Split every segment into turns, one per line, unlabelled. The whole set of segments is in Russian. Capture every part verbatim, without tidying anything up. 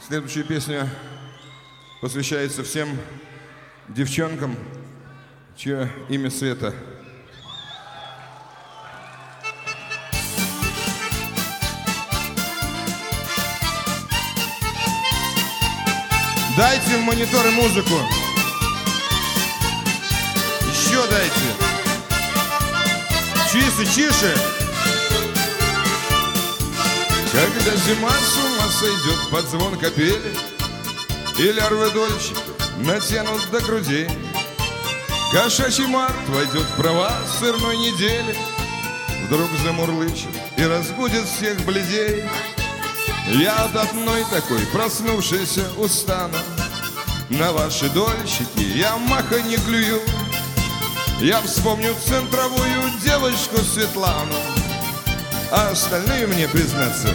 Следующая песня посвящается всем девчонкам, чье имя Света. Дайте в мониторы музыку. Еще дайте. Чище, тише. Когда зима с ума сойдет под звон капели, и лярвы дольщика натянут до грудей, кошачий март войдет в права сырной недели, вдруг замурлычет и разбудит всех бледей. Я от одной такой проснувшейся устану, на ваши дольщики я маха не клюю. Я вспомню центровую девочку Светлану, а остальные мне, признаться,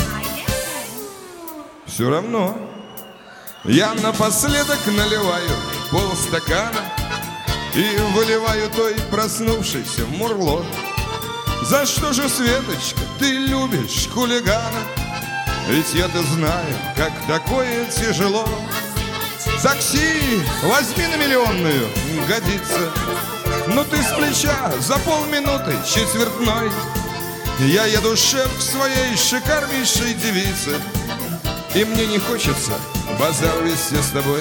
все равно. Я напоследок наливаю полстакана и выливаю той проснувшейся в мурло. За что же, Светочка, ты любишь хулигана? Ведь я-то знаю, как такое тяжело. Такси возьми на миллионную, годится. Но ты с плеча за полминуты четвертной. Я еду, шеф, к своей шикарнейшей девице, и мне не хочется базар вести с тобой.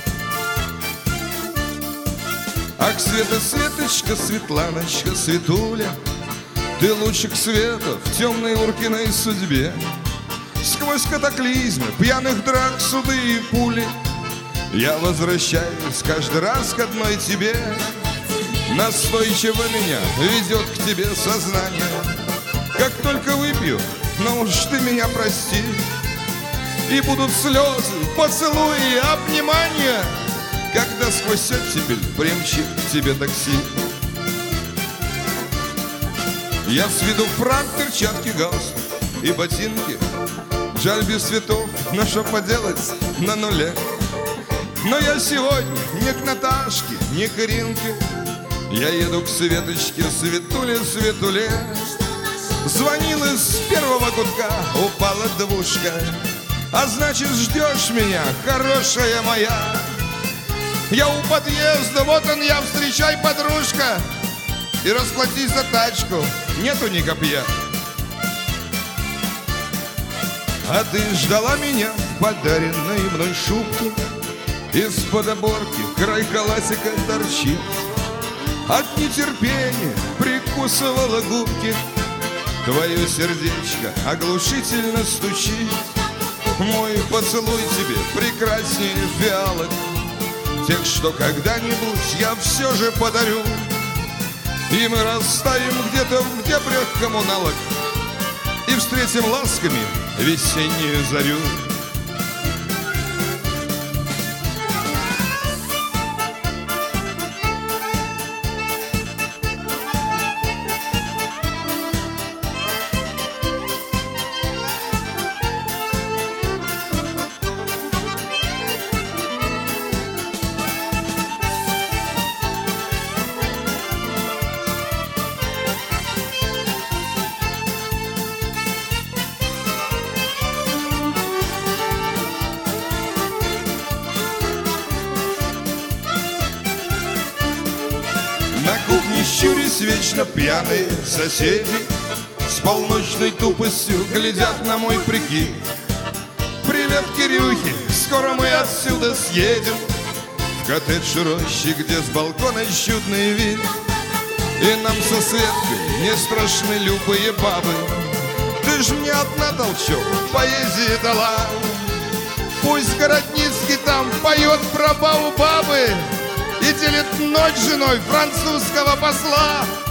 Ах, Света, Светочка, Светланочка, Светуля, ты лучик света в темной Уркиной судьбе. Сквозь катаклизмы, пьяных драк, суды и пули я возвращаюсь каждый раз к одной тебе. Настойчиво меня ведет к тебе сознание. Как только выпью, ну уж ты меня прости, и будут слезы, поцелуи, обнимания, когда сквозь оттепель примчит к тебе такси. Я с виду фрак, перчатки, галстук и ботинки. Жаль, без цветов, но что поделать, на нуле. Но я сегодня не к Наташке, не к Иринке. Я еду к Светочке, Светуле, Светуле. Звонил из первого гудка, упала двушка. А значит, ждешь меня, хорошая моя. Я у подъезда, вот он я, встречай, подружка. И расплатись за тачку, нету ни копья. А ты ждала меня в подаренной мной шубке. Из-под оборки край халатика торчит. От нетерпения прикусывала губки. Твое сердечко оглушительно стучит. Мой поцелуй тебе прекраснее фиалок, тех, что когда-нибудь я все же подарю. И мы растаем где-то в дебрях коммуналок и встретим ласками весеннюю зарю. На кухне щурясь вечно пьяные соседи с полночной тупостью глядят на мой прикид. Привет, Кирюхи, скоро мы отсюда съедем в коттедж рощи, где с балкона чудный вид. И нам со Светкой не страшны любые бабы. Ты ж мне одна, толчок, поэзии дала. Пусть Городницкий там поет про бабу бабы и делит ночь с женой французского посла.